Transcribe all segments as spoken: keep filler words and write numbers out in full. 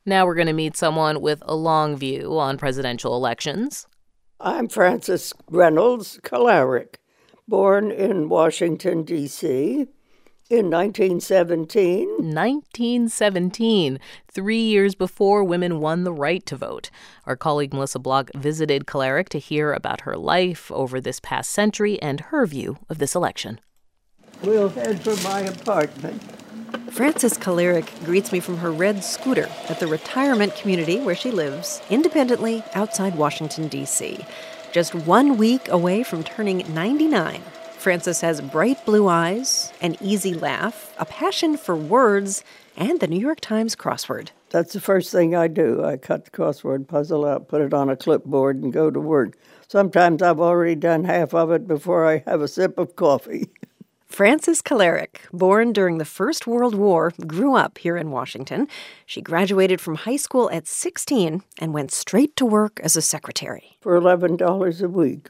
Now we're going to meet someone with a long view on presidential elections. I'm Frances Reynolds Kolarek, born in Washington, D C in nineteen seventeen. nineteen seventeen, three years before women won the right to vote. Our colleague Melissa Block visited Kolarek to hear about her life over this past century and her view of this election. We'll head for my apartment. Frances Kolarek greets me from her red scooter at the retirement community where she lives, independently outside Washington, D C Just one week away from turning ninety-nine, Frances has bright blue eyes, an easy laugh, a passion for words, and the New York Times crossword. That's the first thing I do. I cut the crossword puzzle out, put it on a clipboard, and go to work. Sometimes I've already done half of it before I have a sip of coffee. Frances Kolarek, born during the First World War, grew up here in Washington. She graduated from high school at sixteen and went straight to work as a secretary. For eleven dollars a week.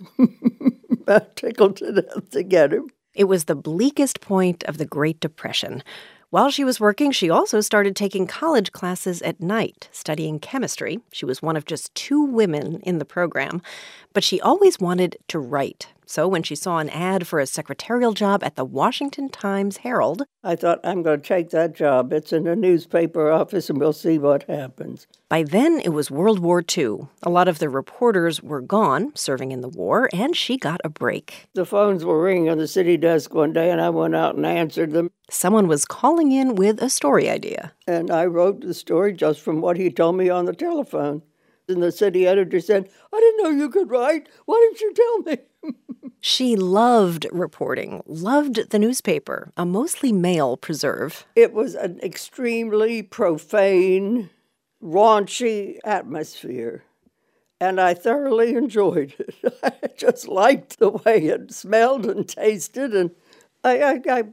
I tickled to death to get him. It was the bleakest point of the Great Depression. While she was working, she also started taking college classes at night, studying chemistry. She was one of just two women in the program, but she always wanted to write. So when she saw an ad for a secretarial job at the Washington Times-Herald, I thought, I'm going to take that job. It's in a newspaper office, and we'll see what happens. By then, it was World War Two. A lot of the reporters were gone, serving in the war, and she got a break. The phones were ringing on the city desk one day, and I went out and answered them. Someone was calling in with a story idea. And I wrote the story just from what he told me on the telephone. And the city editor said, I didn't know you could write. Why didn't you tell me? She loved reporting, loved the newspaper, a mostly male preserve. It was an extremely profane, raunchy atmosphere, and I thoroughly enjoyed it. I just liked the way it smelled and tasted, and I, I, I,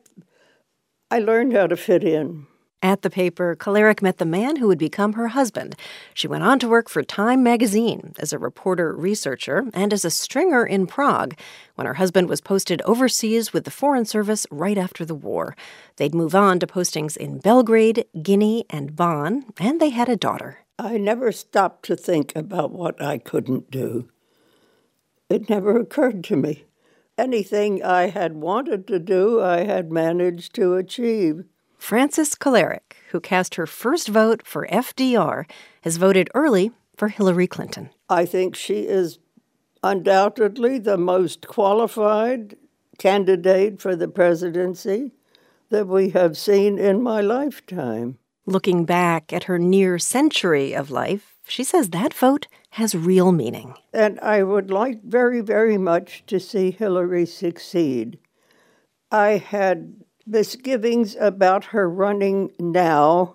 I learned how to fit in. At the paper, Kolarek met the man who would become her husband. She went on to work for Time magazine as a reporter-researcher and as a stringer in Prague when her husband was posted overseas with the Foreign Service right after the war. They'd move on to postings in Belgrade, Guinea, and Bonn, and they had a daughter. I never stopped to think about what I couldn't do. It never occurred to me. Anything I had wanted to do, I had managed to achieve. Frances Kolarek, who cast her first vote for F D R, has voted early for Hillary Clinton. I think she is undoubtedly the most qualified candidate for the presidency that we have seen in my lifetime. Looking back at her near century of life, she says that vote has real meaning. And I would like very, very much to see Hillary succeed. I had misgivings about her running now.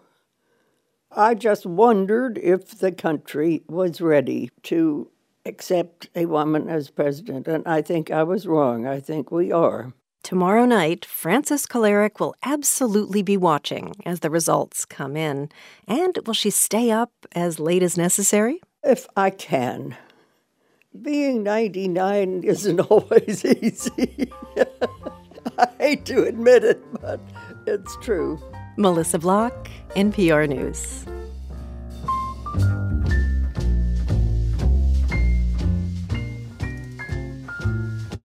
I just wondered if the country was ready to accept a woman as president, and I think I was wrong. I think we are. Tomorrow night, Frances Kolarek will absolutely be watching as the results come in. And will she stay up as late as necessary? If I can. Being ninety-nine isn't always easy. I hate to admit it, but it's true. Melissa Block, N P R News.